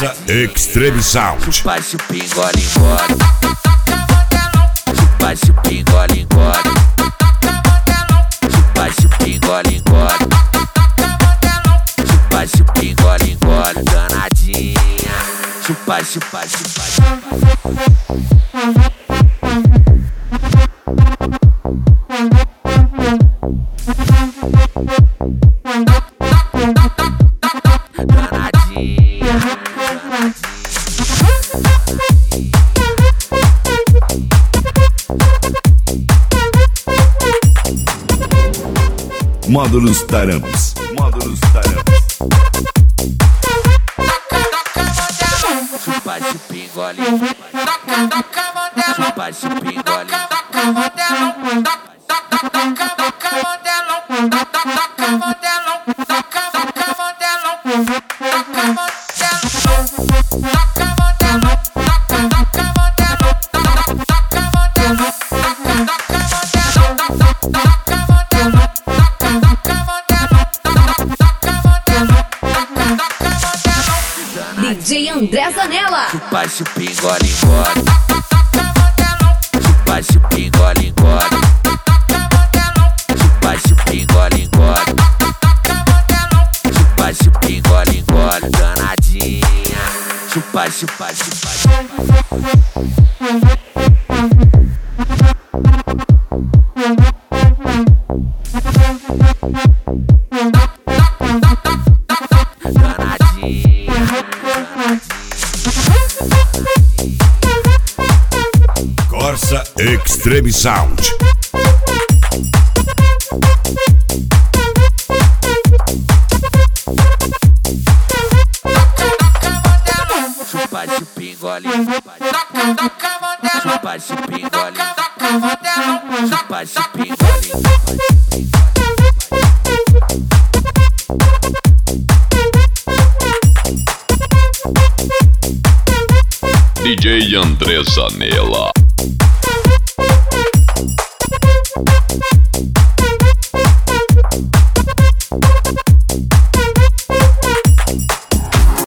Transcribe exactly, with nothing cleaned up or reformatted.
Corsa Extreme Sound. Chupa, chupa, engole, engole. Chupa, chupa, engole, engole. Chupa, chupa, engole, engole. Chupa, chupa, engole, engole. Danadinha. Chupa, chupa, chupa, danadinha. Módulos Taramps. Módulos Taramps. Chupa, chupa, engole. Chupa, chupa, engole. D J André Zanella. Chupa, chupa, engole, engole. Chupa, chupa, engole, engole. Chupa, chupa, engole, engole. Chupa, chupa, engole, engole. Danadinha. Chupa, chupa, chupa, danadinha. Corsa Extreme Sound. Chupa, chupa, engole. Chupa, chupa, engole. Chupa, chupa, engole. D J André Zanella.